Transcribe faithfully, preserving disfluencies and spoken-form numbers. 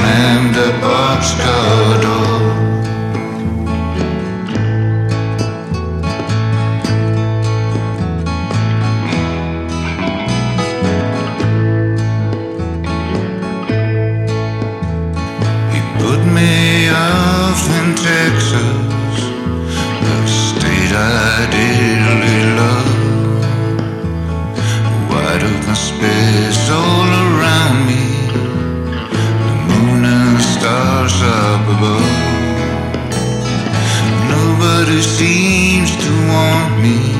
slammed a boxcar door. He put me off in Texas, the state I dearly love. Wide open space all around me, the moon and stars up above. Nobody seems to want me.